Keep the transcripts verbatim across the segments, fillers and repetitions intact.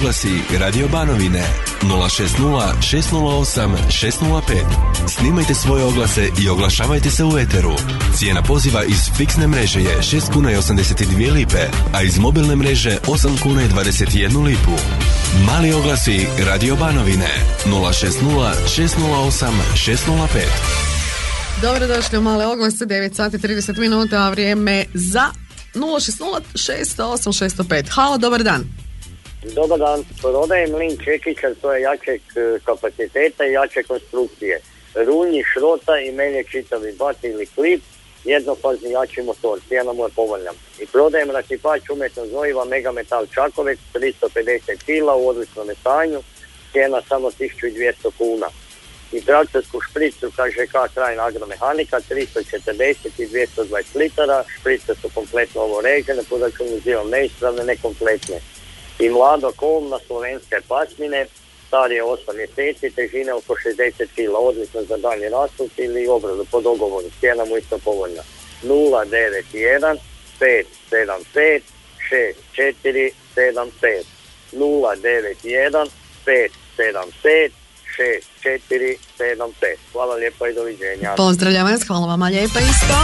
oglasi Radio Banovine nula šest nula šest nula osam šest nula pet. Snimajte svoje oglase i oglašavajte se u eteru. Cijena poziva iz fiksne mreže je šest kuna i osamdeset dvije lipe, a iz mobilne mreže osam kuna i dvadeset jednu lipu. Mali oglasi Radio Banovine nula šest nula šest nula osam šest nula pet. Dobrodošli u Male oglase, devet sati trideset minuta, a vrijeme za nula šest nula šest osam šest pet. Halo, dobar dan. Dobar dan, prodajem mlin čekića, to je jačeg kapaciteta i jače konstrukcije. Runji, šrota i melje čitavi bat ili klip, jednofazni jači motor, cijena mu je povoljna. I prodajem rasipač umjetnog gnojiva Megametal Čakovec, tristo pedeset kila u odličnom stanju, cijena samo tisuću dvjesto kuna. I traktorsku špricu K Ž K trajna agromehanika, tristo četrdeset i dvjesto dvadeset litara, šprice su kompletno ovo režene, podačunizivam neispravne, nekompletne. I mlado kolna slovenske pasmine, star je osam mjeseci, težine oko šezdeset kila, odlično za dalje raspust ili obradu po dogovoru, cijena mu isto povoljna. nula devet jedan pet sedam pet šest četiri sedam pet nula devet jedan pet sedam pet šest četiri sedam pet. Hvala lijepa i doviđenja. Pozdravljam vas, hvala vama lijepa isto.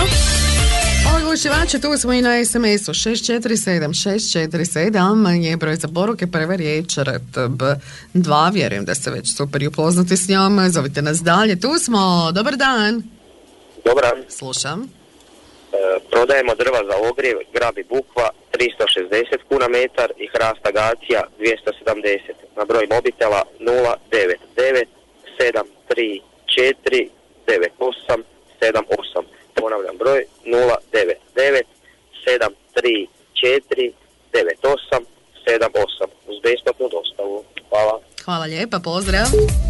Ogušivače, tu smo i na es em esu šest četiri sedam šest četiri sedam je broj za poruke, prva riječ R T B dva, vjerujem da ste već super i upoznati s njom, zovite nas dalje, tu smo, dobar dan. Dobar dan. Slušam. E, prodajemo drva za ogrjev, grab i bukva, tristo šezdeset kuna metar i hrast agacija dvjesto sedamdeset. Na broj mobitela nula devet devet sedam tri četiri devet osam sedam osam. Ponavljam broj nula devet devet sedam tri četiri devet osam sedam osam uz besplatnu dostavu. Hvala. Hvala lijepa, pozdrav.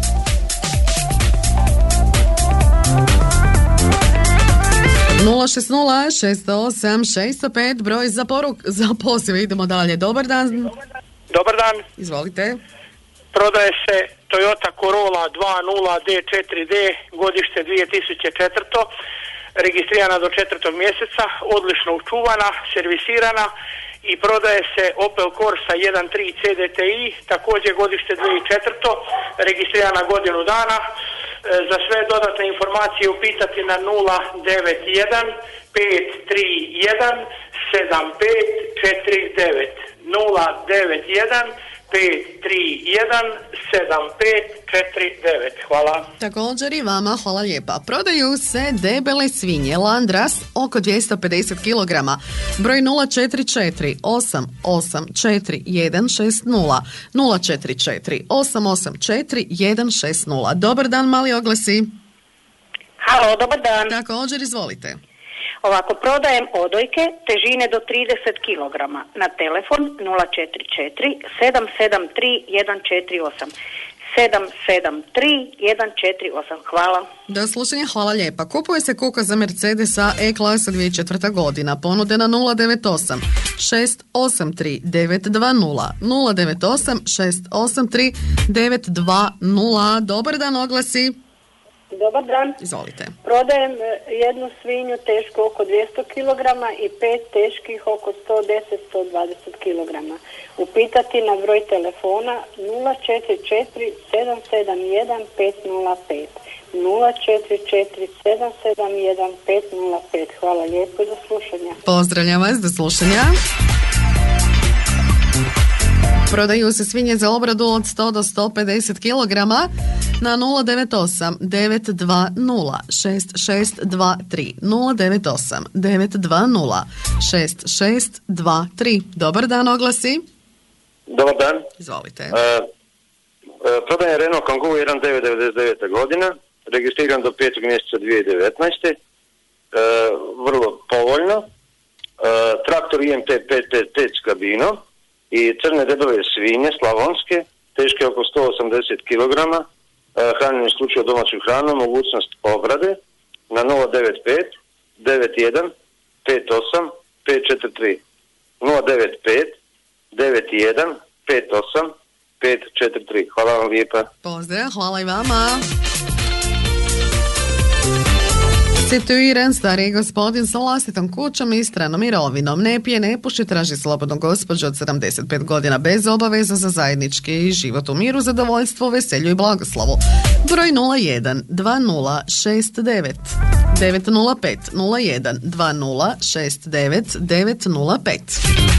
nula šest nula šest osam šest pet, broj za poruk, za poziv. Idemo dalje. Dobar dan. Dobar dan. Izvolite. Prodaje se Toyota Corolla dva nula D četiri D, godište dvije tisuće četiri. Registrirana do četvrtog mjeseca, odlično učuvana, servisirana, i prodaje se Opel Corsa jedan tri C D T I, također godište dvije tisuće četiri. Registrirana godinu dana. E, za sve dodatne informacije upitati na nula devet jedan pet tri jedan sedam pet četiri devet nula devet jedan pet tri jedan sedam pet četiri devet. Hvala. Također i vama, hvala lijepa. Prodaju se debele svinje Landras oko dvjesto pedeset kilograma. Broj nula četiri četiri osam osam četiri jedan šest nula nula četiri četiri osam osam četiri jedan šest nula. Dobar dan, mali oglasi. Halo, dobar dan. Također, izvolite. Ovako, prodajem odojke težine do trideset kilograma na telefon nula četiri četiri sedam sedam tri jedan četiri osam sedam sedam tri jedan četiri osam. Hvala. Do slušanja, hvala lijepa. Kupuje se kuka za Mercedesa E-klasa dvije tisuće četvrta godina. Ponude na nula devet osam šest osam tri devet dva nula nula devet osam šest osam tri devet dva nula. Dobar dan, oglasi. Dobar dan. Izvolite. Prodajem jednu svinju tešku oko dvjesto kilograma i pet teških oko sto deset do sto dvadeset kilograma. Upitati na broj telefona nula četiri četiri sedam sedam jedan pet nula pet nula četiri četiri sedam sedam jedan pet nula pet. Hvala lijepo i do slušanja. Pozdravljam vas, do slušanja. Prodaju se svinje za obradu od sto do sto pedeset kilograma na nula devet osam devet dva nula šest šest dva tri nula devet osam devet dva nula šest šest dva tri. Dobar dan, oglasi. Dobar dan. Izvolite. Uh, uh, prodajem Renault Kangoo jedan devet devedeset devete godina, registriran do petog mjeseca dvije tisuće devetnaeste. Uh, vrlo povoljno. Uh, traktor I M T pet pet pet s kabinom i crne debele svinje slavonske, teške oko sto osamdeset kilograma, hranjene isključivo domaću hranu, mogućnost obrade na nula devet pet devet jedan pet osam pet četiri tri nula devet pet devet jedan pet osam pet četiri tri. Hvala vam lijepa. Pozdrav, hvala i vama. Situiran stariji gospodin sa vlastitom kućom i stranom mirovinom. Ne pije, ne puši, traži slobodnu gospođu od sedamdeset pet godina bez obaveza za zajednički život u miru, zadovoljstvo, veselju i blagoslovu. Broj nula jedan dva nula šest devet devet nula pet nula jedan dva nula šest devet devet nula pet.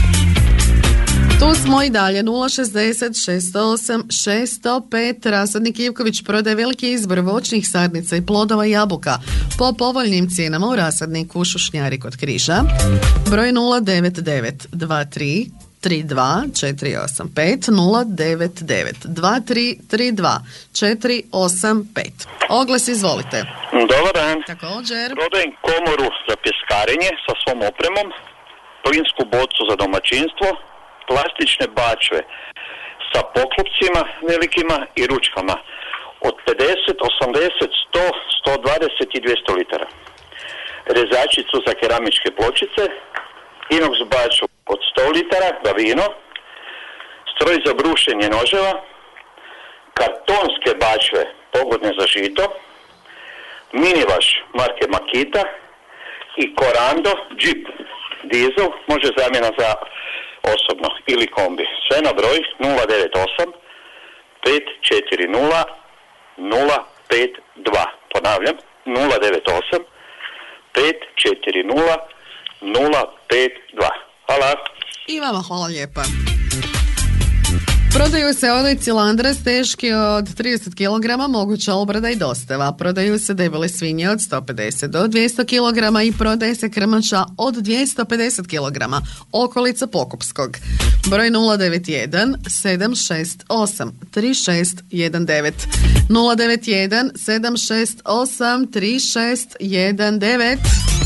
Tu smo i dalje nula šezdeset šest osam šest zero pet. Rasadnik Ivković prodaje veliki izbor voćnih sadnica i plodova jabuka po povoljnim cijenama u rasadniku u Šušnjari kod Križa. Broj nula devet devet dva tri tri dva četiri osam pet nula devet devet dva tri tri dva četiri osam pet. Oglas, izvolite. Dobar dan. Također. Prodajem komoru za pjeskarenje sa svom opremom, plinsku bocu za domaćinstvo, plastične bačve sa poklopcima velikima i ručkama od pedeset, osamdeset, sto, sto dvadeset i dvjesto litara. Rezačicu za keramičke pločice, inox baču od sto litara za vino, stroj za brušenje noževa, kartonske bačve pogodne za žito, minivaš marke Makita i Corando Jeep dizel, može zamjena za osobno ili kombi. Sve na broj nula devet osam pet četiri nula nula pet dva. Ponavljam, nula devet osam pet četiri nula nula pet dva. Hvala. I vama hvala lijepa. Prodaju se odojci Landras teški od trideset kilograma, moguća obrada i dostava. Prodaju se debele svinje od sto pedeset do dvjesto kilograma i prodaje se krmača od dvjesto pedeset kilograma, okolica Pokupskog. Broj nula devet jedan sedam šest osam tri šest jedan devet nula devet jedan sedam šest osam tri šest jedan devet.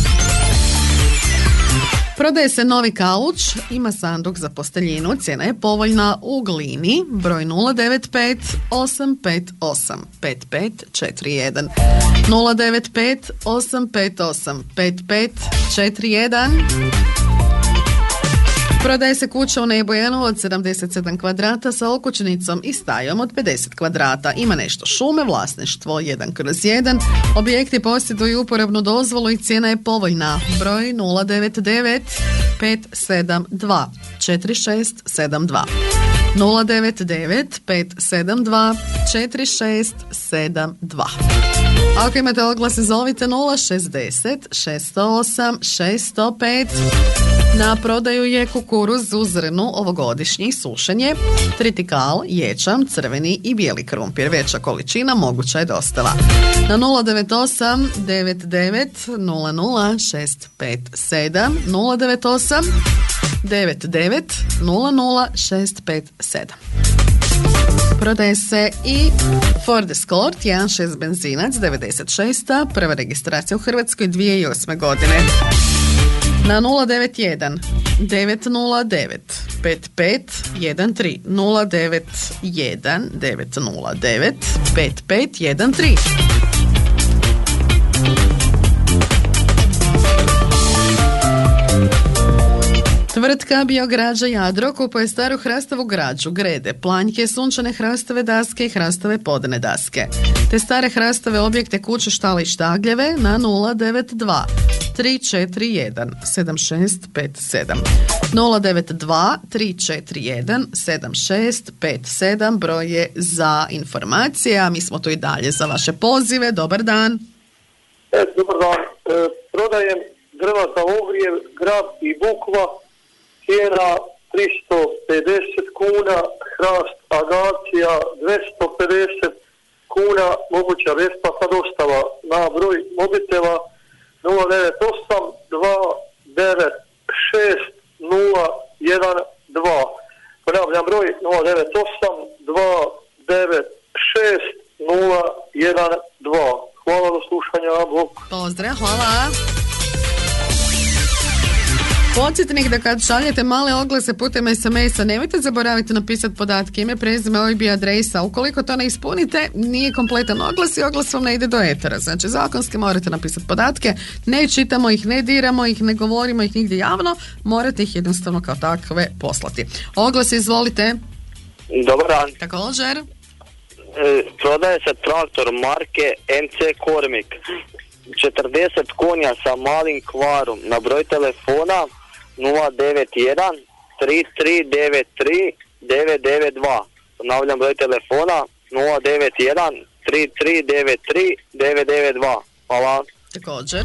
Prodaje se novi kauč, ima sanduk za posteljinu, cijena je povoljna u Glini, broj nula devet pet osam pet osam pet pet četiri jedan nula devet pet osam pet osam pet pet četiri jedan. Prodaje se kuća u Nebojanu od sedamdeset sedam kvadrata sa okućnicom i stajom od pedeset kvadrata. Ima nešto šume, vlasništvo jedan kroz jedan. Objekti posjeduju uporabnu dozvolu i cijena je povoljna. Broj nula devet devet pet sedam dva četiri šest sedam dva nula devet devet pet sedam dva četiri šest sedam dva. Ako imate oglas, zovite nula šezdeset šest zero osam šest zero pet. Na prodaju je kukuruz u zrnu ovogodišnji, sušenje, tritikal, ječam, crveni i bijeli krumpir. Veća količina, moguća je dostava. Na nula devet osam devet devet nula nula šest pet sedam nula devet osam devet devet nula nula šest pet sedam. Prodaje se i Ford Escort jedan šest benzinac devedeset šest. Prva registracija u Hrvatskoj dvije tisuće osme godine. Na nula devet jedan devet nula devet pet pet jedan tri nula devet jedan devet nula devet pet pet jedan tri. Tvrtka Biograđa Jadro kupuje staru hrastovu građu, grede, planjke, sunčane hrastove daske i hrastove podne daske. Te stare hrastove objekte, kuće, štale i štagljeve na nula devet dva tri četiri jedan sedam šest pet sedam nula devet dva tri četiri jedan sedam šest pet sedam. Broj je za informacije, a mi smo tu i dalje za vaše pozive. Dobar dan. E, dobar dan. E, prodajem drva za ogrijev, grab i bukva. Cijena tristo pedeset kuna, hrast agacija dvjesto pedeset kuna, moguća besplatna dostava na broj mobitela nula devet osam dva devet šest nula jedan dva. Ponavljam broj nula devet osam dva devet šest nula jedan dva. Hvala, do slušanja, Bog. Pozdrav, hvala. Podsjetnik da kad šaljete male oglase putem es em es-a nemojte zaboraviti napisati podatke, ime, prezime, O I B i adresa. Ukoliko to ne ispunite, nije kompletan oglas i oglas vam ne ide do etera. Znači, zakonski morate napisati podatke, ne čitamo ih, ne diramo ih, ne govorimo ih nigdje javno, morate ih jednostavno kao takve poslati. Oglas, izvolite. Dobar dan. Također. E, prodaje se traktor marke em ce Kormik. četrdeset konja sa malim kvarom na broj telefona nula devet jedan tri tri devet tri devet devet dva. Ponavljam broj telefona nula devet jedan tri tri devet tri devet devet dva. Hvala. Također.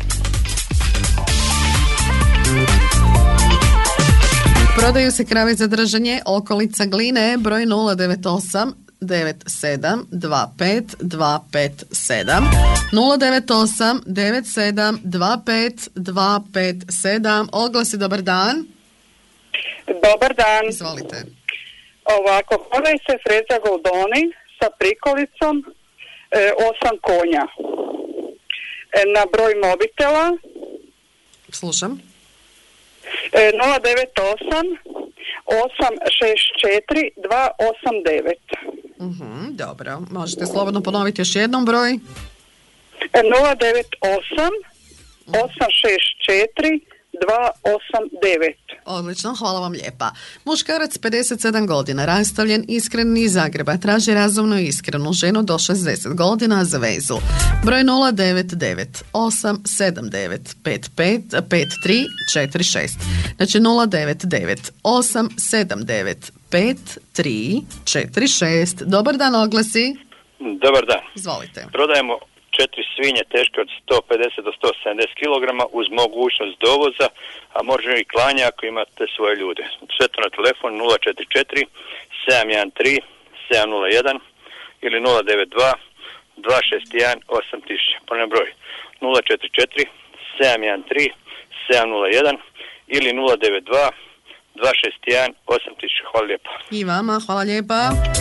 Prodaju se krave za držanje, okolica Gline, broj nula devet osam devet sedam dva pet dva pet sedam nula devet osam devet sedam dva pet dva pet sedam. Oglasi, dobar dan. Dobar dan. Izvolite. Ovako, prodaj se freza Goldoni sa prikolicom e, osam konja. E, na broj mobitela Slušam. e, nula devet osam osam šest četiri dva osam devet. Uh-huh, dobro, možete slobodno ponoviti još jednom broj. E, nula devet osam osam šest četiri dva osam devet. Odlično, hvala vam lijepa. Muškarac pedeset sedam godina, rastavljen, iskren iz Zagreba, traži razumnu i iskrenu ženu do šezdeset godina za vezu. Broj nula devet devet osam sedam devet pet pet pet tri četiri šest. Znači nula devet devet osam sedam devet pet tri četiri šest. Dobar dan, oglasi. Dobar dan. Izvolite. Prodajemo četiri svinje teške od sto pedeset do sto sedamdeset kilograma uz mogućnost dovoza, a može i klanja ako imate svoje ljude. Sve to na telefon nula četiri četiri sedam jedan tri sedam nula jedan ili nula devet dva dva šest jedan osam tisuća. Ponavljam broj nula četiri četiri sedam jedan tri sedam nula jedan ili nula devet dva dva šest jedan osam tisuća. Hvala lijepa. I vama, hvala lijepa.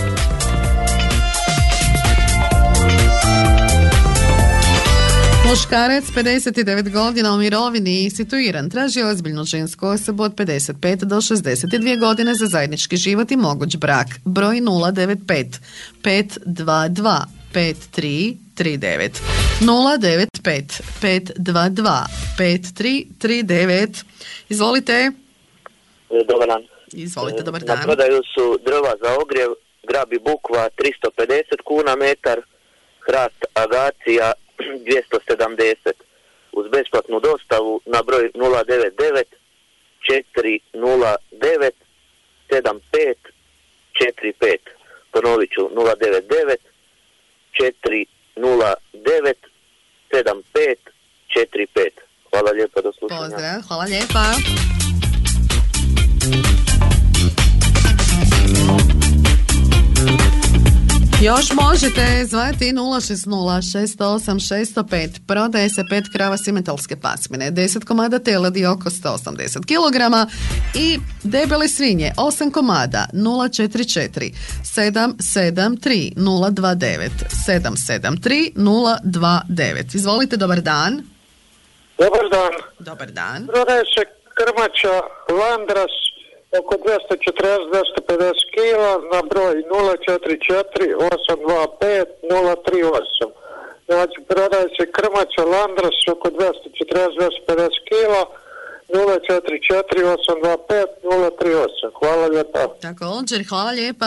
Muškarac, pedeset devet godina, u mirovini, situiran, traži ozbiljnu žensku osobu od pedeset pet do šezdeset dvije godine za zajednički život i moguć brak. Broj nula devet pet pet dva dva pet tri tri devet nula devet pet pet dva dva pet tri tri devet. Izvolite. Dobar dan. Izvolite, dobar dan. Na prodaju su drva za ogrjev, grab i bukva tristo pedeset kuna metar, hrast agacija dvjesto sedamdeset. Uz besplatnu dostavu na broj nula devet devet četiri nula devet sedam pet četiri pet. Ponovit ću nula devet devet četiri nula devet sedam pet četiri pet. Hvala lijepa, do slušanja. Pozdrav, hvala lijepa. Još možete zvati nula šest nula šest osam šest zero pet. Prodaje se pet krava simentalske pasmine, deset komada teladi oko sto osamdeset kilograma i debele svinje osam komada nula četiri četiri sedam sedam tri nula dva devet sedam sedam tri nula dva devet. Izvolite, dobar dan. Dobar dan. Dobar dan. Prodaje se krmača Landras oko dvjesto četrdeset do dvjesto pedeset kila na broj nula četiri četiri osam dva pet nula tri osam. Znači, prodaje se krmača Landras oko dvjesto četrdeset do dvjesto pedeset kila nula četiri četiri osam dva pet nula tri osam. Hvala lijepa. Također, hvala lijepa.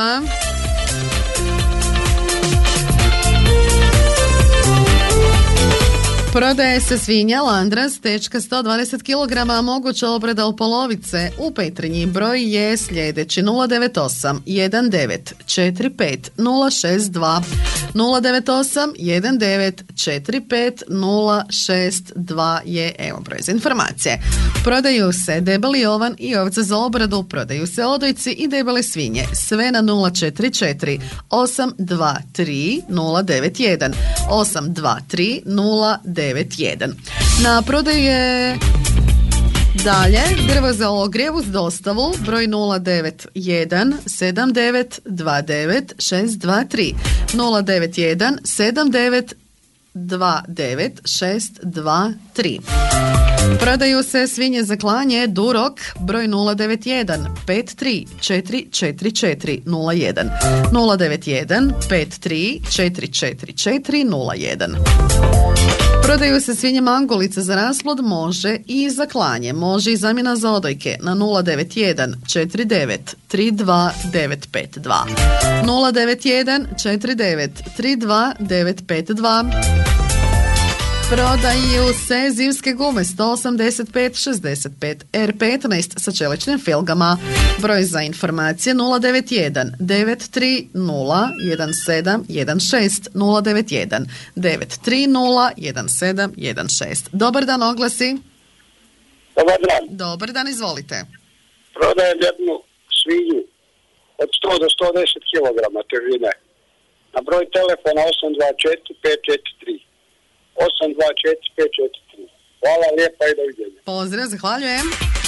Prodaje se svinja Landras, tečka sto dvadeset kilograma, moguća obrada u polovice. U Petrinji broj je sljedeći nula devet osam jedan devet četiri pet nula šest dva nula devet osam jedan devet četiri pet nula šest dva je evo broj za informacije. Prodaju se debeli ovan i ovce za obradu, prodaju se odojci i debele svinje, sve na nula četiri četiri osam dva tri nula devet jedan osam dva tri nula devet jedan. Na prodaju je dalje drvo za ogrjev uz dostavu, broj nula devet jedan sedam devet dva devet šest dva tri nula devet jedan sedam devet dva devet šest dva tri. Prodaju se svinje za klanje Durok, broj nula devet jedan pet tri četiri četiri četiri nula jedan nula devet jedan pet tri četiri četiri četiri nula jedan. Prodaju se svinje Mangulice za rasplod, može i za klanje, može i zamjena za odojke na nula devet jedan četiri devet tri dva devet pet dva nula devet jedan četiri devet tri dva devet pet dva. Prodaju se zimske gume sto osamdeset pet šezdeset pet R petnaest sa čeličnim filgama. Broj za informacije nula devet jedan devet tri nula jedan sedam jedan šest nula devet jedan devet tri nula jedan sedam jedan šest. Dobar dan, oglasi. Dobar dan. Dobar dan, izvolite. Prodajem jednu svinju od sto do sto deset kilograma težine. Na broj telefona osam dva četiri pet četiri tri. osam dva četiri pet četiri tri. Hvala lijepa i doviđenja. Pozdrav, zahvaljujem.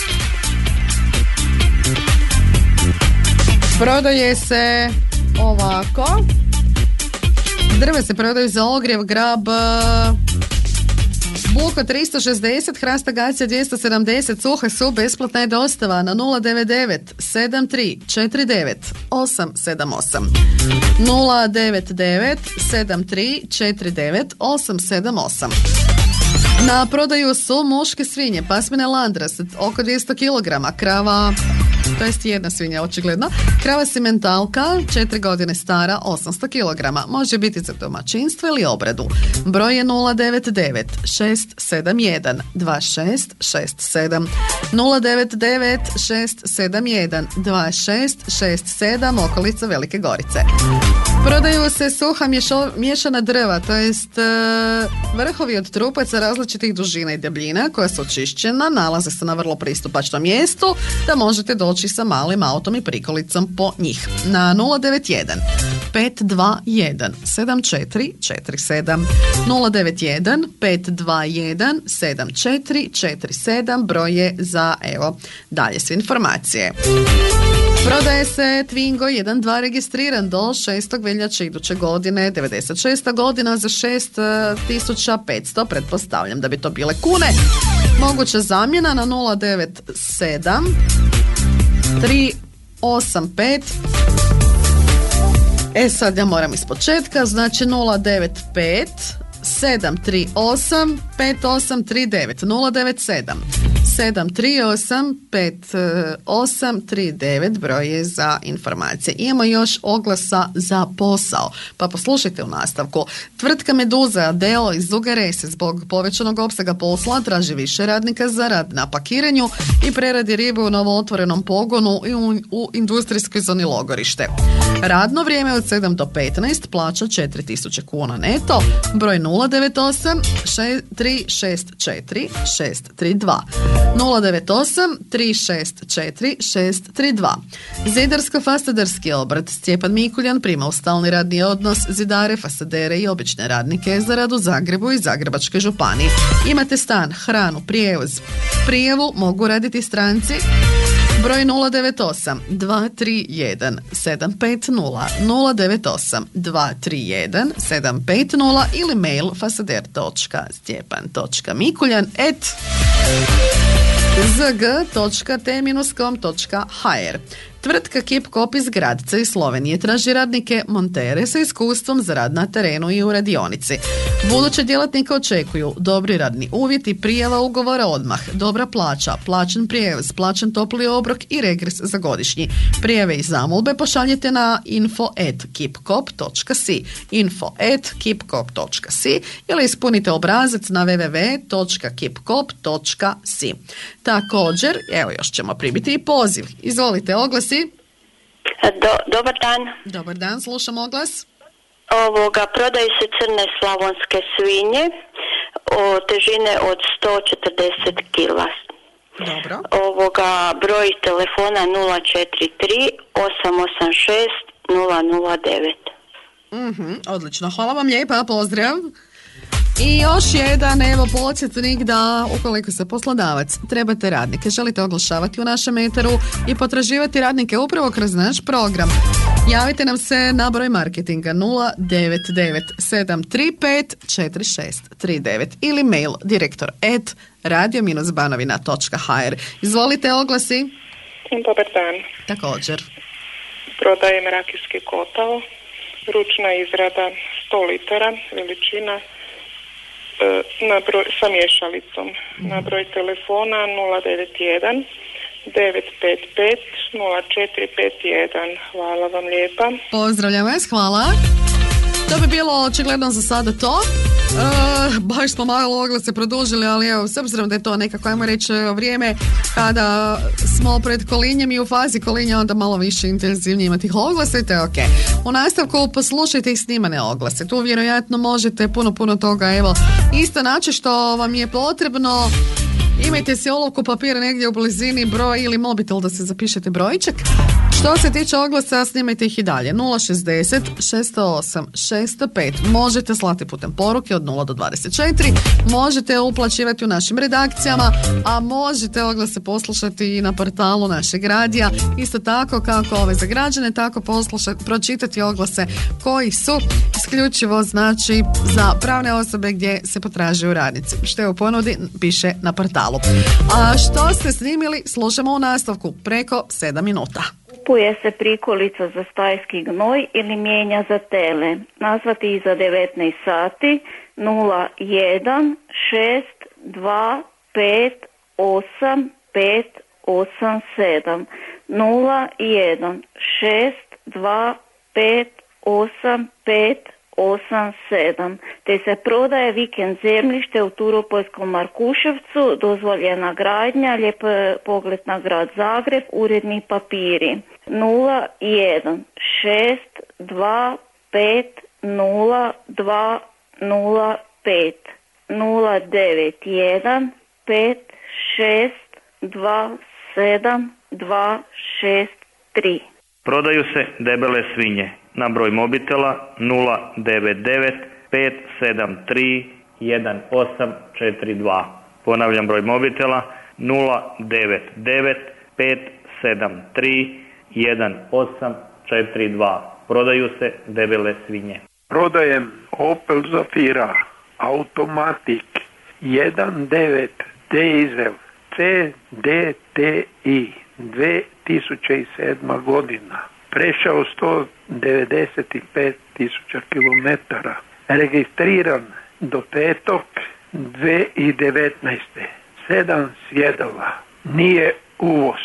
Prodaje se ovako. Drve se prodaju za ogrjev, grab, buko tristo šezdeset, hrast agacija dvjesto sedamdeset, suhe su, besplatna je dostava na nula devet devet sedam tri četiri devet osam sedam osam. nula devet devet sedam tri četiri devet osam sedam osam. Na prodaju su muške svinje, pasmine Landras, oko dvjesto kilograma, krava, to jest jedna svinja očigledno, krava simentalka, četiri godine stara, osamsto kilograma, može biti za domaćinstvo ili obradu. Broj je nula devet devet šest sedam jedan dva šest šest sedam, nula devet devet šest sedam jedan dva šest šest sedam, okolica Velike Gorice. Prodaju se suha mješo, miješana drva, to jest e, vrhovi od trupaca različitih dužina i debljina koja su očišćena, nalaze se na vrlo pristupačnom mjestu da možete doći sa malim autom i prikolicom po njih. Na nula devet jedan pet dva jedan sedam četiri četiri sedam, nula devet jedan pet dva jedan sedam četiri četiri sedam, broj je za, evo, dalje sve informacije. Prodaje se Twingo jedan dva registriran do šestog veljače iduće godine, devedeset šesta godina, za šest tisuća petsto, pretpostavljam da bi to bile kune. Moguća zamjena na nula devet sedam tri osam pet. E sad ja moram iz početka, znači nula devet pet sedam tri osam pet osam tri devet, nula devet sedam sedam tri osam pet osam tri devet, broj je za informacije. Imamo još oglasa za posao, pa poslušajte u nastavku. Tvrtka Meduza Deo iz Duge Rese zbog povećanog opsega posla traži više radnika za rad na pakiranju i preradi ribe u novootvorenom pogonu i u, u industrijskoj zoni Logorište. Radno vrijeme od sedam do petnaest, plaća četiri tisuće kuna neto, broj nula devet osam tri šest četiri šest tri dva, nula devet osam tri šest četiri šest tri dva. Zidarsko-fasaderski obrt Stjepan Mikuljan prima u stalni radni odnos zidare, fasadere i obične radnike za rad u Zagrebu i Zagrebačkoj županiji. Imate stan, hranu, prijevoz. Prijavu mogu raditi stranci. Broj nula devet osam dva tri jedan sedam pet nula, nula devet osam dva tri jedan sedam pet nula ili mail fasader točka stjepan točka mikuljan at z g točka t com točka h r. Tvrtka Kip Kop iz Gradca iz Slovenije traži radnike montere sa iskustvom za rad na terenu i u radionici. Buduće djelatnike očekuju dobri radni uvjeti, prijava ugovora odmah, dobra plaća, plaćen prijevoz, plaćen topli obrok i regres za godišnji. Prijave i zamolbe pošaljite na info at kipkop točka si, info at kipkop točka si ili ispunite obrazac na w w w točka kipkop točka si. Također, evo još ćemo pribiti i poziv. Izvolite, oglas. Do, dobar dan. Dobar dan, slušam oglas. Ovoga, prodaju se crne slavonske svinje o težine od sto četrdeset kila. Dobro. Ovoga, broj telefona nula četiri tri osam osam šest nula nula devet. Mhm, odlično, hvala vam lijepa, pozdrav. I još jedan, evo, podsjetnik da ukoliko se poslodavac trebate radnike, želite oglašavati u našem eteru i potraživati radnike upravo kroz naš program, javite nam se na broj marketinga nula devet devet sedam tri pet četiri šest tri devet ili mail direktor at radio banovina točka h r. Izvolite, oglasi. Dobar dan. Također. Prodajem rakijski kotao, ručna izrada sto litara, veličina na broj, sa mješalicom. Na broj telefona nula devet jedan devet pet pet nula četiri pet jedan. Hvala vam lijepa. Pozdravljam vas, hvala. To bi bilo očigledno za sada to. E, baš smo malo oglase produžili, ali evo, s obzirom da je to nekako, ajmo reći, vrijeme kada smo pred kolinjem i u fazi kolinja, onda malo više intenzivnije imati tih oglasa i to je ok. U nastavku poslušajte i snimane oglase. Tu vjerojatno možete puno, puno toga, evo, isto naći što vam je potrebno. Imajte si olovku papira negdje u blizini, broj ili mobitel da se zapišete brojček. Što se tiče oglasa, snimajte ih i dalje. nula šezdeset šesto osam šesto pet. Možete slati putem poruke od nula do dvadeset četiri. Možete uplaćivati u našim redakcijama, a možete oglase poslušati i na portalu našeg radija. Isto tako kako ove za građane, tako poslušati, pročitati oglase koji su isključivo znači za pravne osobe gdje se potražuju radnici. Što je u ponudi, piše na portalu. A što ste snimili, slušamo u nastavku preko sedam minuta. Kupuje se prikolica za stajski gnoj ili mijenja za tele. Nazvati iza devetnaest sati nula jedan šest dva pet osam pet osam sedam nula jedan šest dva pet osam pet osam sedam, te se prodaje vikend zemljište u Turopoljskom Markuševcu, dozvoljena gradnja, lijep pogled na grad Zagreb, uredni papiri. nula jedan šest dva pet nula dva nula pet nula devet jedan pet šest dva sedam dva šest tri. Prodaju se debele svinje na broj mobitela nula devet devet pet sedam tri jedan osam četiri dva. Ponavljam broj mobitela nula devet devet pet sedam tri jedan osam četiri dva. Prodaju se debele svinje. Prodajem Opel Zafira Automatic jedan devet dizel C D T I dvije tisuće sedma godina. Prešao sto devedeset pet tisuća kilometara. Registriran do petog dvije tisuće devetnaeste. Sedam sjedala. Nije uvoz.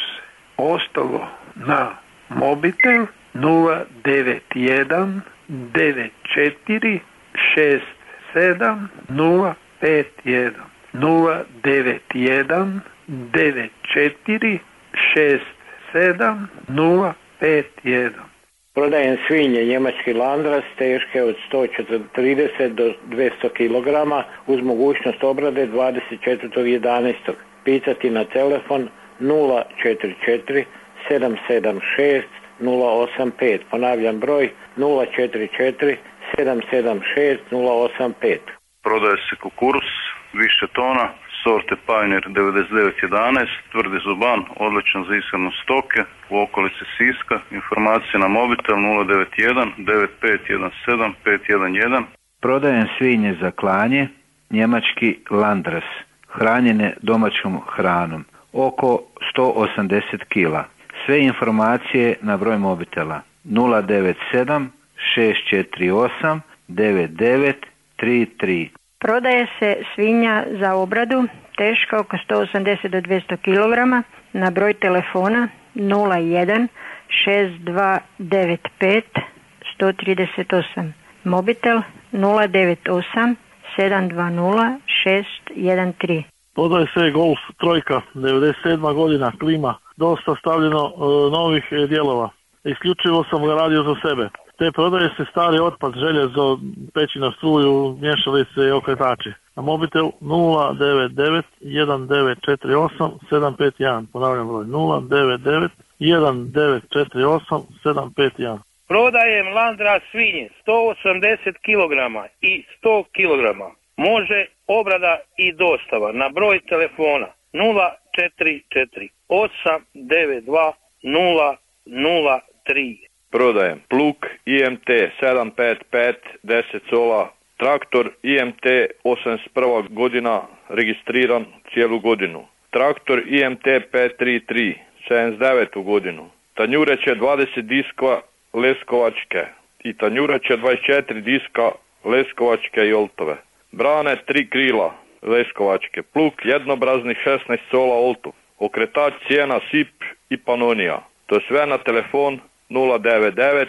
Ostalo na mobitel nula devet jedan devet četiri šest sedam nula pet jedan nula devet jedan devet četiri šest sedam nula pet jedan. Prodajem svinje njemački Landras teške od sto trideset do dvjesto kilograma uz mogućnost obrade dvadeset četvrtog jedanaestog. Pitati na telefon nula četiri četiri sedam sedam šest nula osam pet. Ponavljam broj nula četiri četiri sedam sedam šest nula osam pet. Prodaje se kukuruz više tona sorte Pioneer devedeset devet jedanaest, tvrdi zuban, odličan za ishranu stoke u okolici Siska. Informacije na mobitel nula devet jedan devet pet jedan sedam pet jedan jedan. Prodajem svinje za klanje, njemački Landras, hranjene domaćom hranom, oko sto osamdeset kila. Sve informacije na broj mobitela nula devet sedam šest četiri osam devet devet tri tri. Prodaje se svinja za obradu, teška oko sto osamdeset do dvjesto kilograma, na broj telefona nula jedan šest dva devet pet sto trideset osam. Mobitel nula devet osam sedam dva nula šest jedan tri. Prodaje se Golf trojka, devedeset sedma godina, klima, dosta stavljeno e, novih e, dijelova. Isključivo sam ga radio za sebe. Te prodaje se stari otpad, željezo, peći na struju, mješalice i okretači. Na mobitel nula devet devet jedan devet četiri osam sedam pet jedan. Ponavljam broj nula devet devet jedan devet četiri osam sedam pet jedan. Prodajem Landra svinje sto osamdeset kilograma i sto kilograma. Može obrada i dostava na broj telefona nula četiri četiri osam devet dva nula nula tri. Prodajem plug I M T sedam pet pet deset sola, traktor I M T osamdeset prva godina, registriran cijelu godinu. Traktor I M T pet tri tri sedamdeset devetu godinu. Tanjureće dvadeset diska leskovačke i tanjureće dvadeset četiri diska leskovačke i oltove. Brane tri krila leskovačke, plug jednobrazni šesnaest sola oltu. Okretač cijena S I P i Panonija. To sve na telefon nula devet devet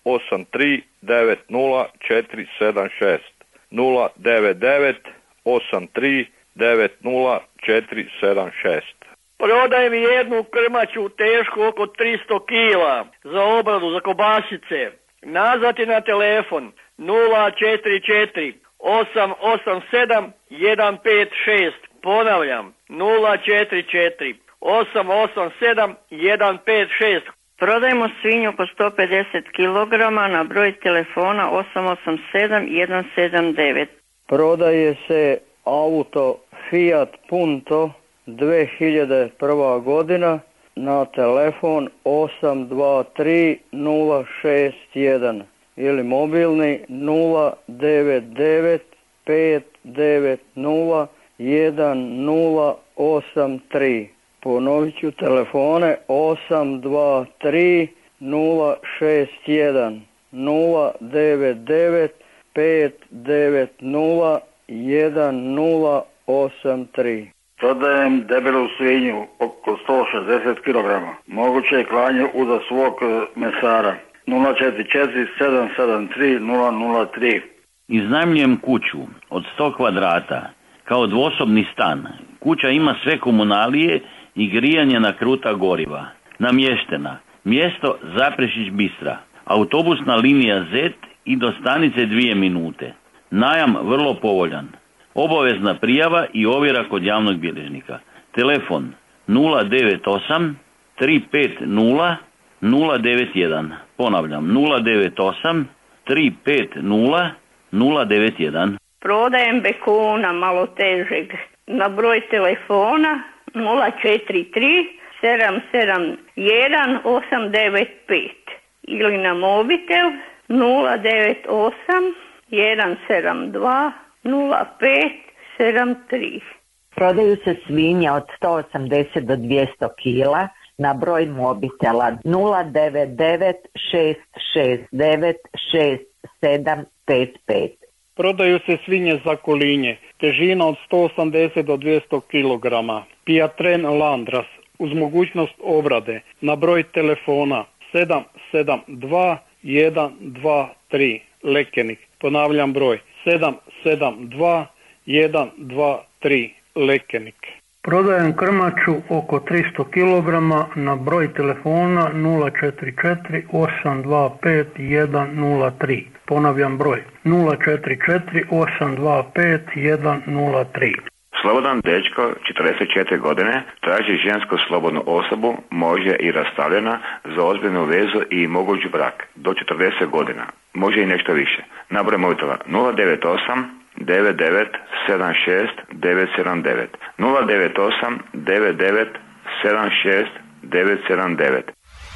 osam tri devet nula četiri sedam šest. nula devet devet osam tri devet nula četiri sedam šest. Prodaj mi jednu krmaču tešku oko tristo kila za obradu, za kobasice. Nazvati na telefon nula četiri četiri osam osam sedam jedan pet šest. Ponavljam, nula četiri četiri osam osam sedam jedan pet šest. Prodajemo svinju oko sto pedeset kilograma na broj telefona osam osam sedam jedan sedam devet. Prodaje se auto Fiat Punto dvije hiljade prva godina na telefon osam dva tri nula šest jedan ili mobilni nula devet devet pet devet nula jedan nula osam tri. Ponovit ću telefone osam dva tri nula šest jedan nula devet devet pet devet nula jedan nula osam tri. Prodajem debelu svinju oko sto šezdeset kilograma. Moguće je klanje uza svog mesara. nula četiri četiri sedam sedam tri nula nula tri. Iznajmljujem kuću od sto kvadrata kao dvosobni stan. Kuća ima sve komunalije i grijanje na kruta goriva. Namještena. Mjesto Zaprešić Bistra. Autobusna linija Z i do stanice dvije minute. Najam vrlo povoljan. Obavezna prijava i ovjera kod javnog bilježnika. Telefon nula devet osam tri pet nula nula devet jedan. Ponavljam nula devet osam tri pet nula nula devet jedan. Prodajem bekuna malo težeg na broj telefona nula četiri tri sedam sedam jedan osam devet pet ili na mobitel nula devet osam jedan sedam dva nula pet sedam tri. Prodaju se svinje od sto osamdeset do dvjesto kila na broj mobitela nula devet devet šest šest devet šest sedam pet pet. Prodaju se svinje za kolinje, težina od sto osamdeset do dvjesto kilograma, Piatren Landras, uz mogućnost obrade, na broj telefona sedam sedam dva jedan dva tri, Lekenik. Ponavljam broj sedam sedam dva jedan dva tri, Lekenik. Prodajem krmaču oko tristo kilograma na broj telefona nula četiri četiri osam dva pet jedan nula tri. Ponavljam broj nula četiri četiri osam dva pet jedan nula tri. Slobodan dečko, četrdeset četiri godine, traži žensku slobodnu osobu, može i rastavljena, za ozbiljnu vezu i moguć brak, do četrdeset godina, može i nešto više. Na broj mobitela nula devet osam devet devet sedam šest devet sedam devet, nula devet osam devet devet sedam šest devet sedam devet.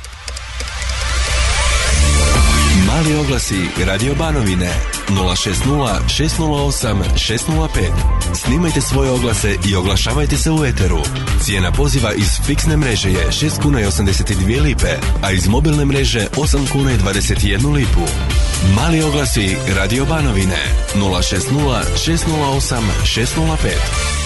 Mali oglasi Radio Banovine nula šest nula šest nula osam šest nula pet. Snimajte svoje oglase i oglašavajte se u eteru. Cijena poziva iz fiksne mreže je šest kuna i osamdeset dvije lipe, a iz mobilne mreže osam kuna i dvadeset jednu lipu. Mali oglasi Radio Banovine nula šest nula šest nula osam šest nula pet.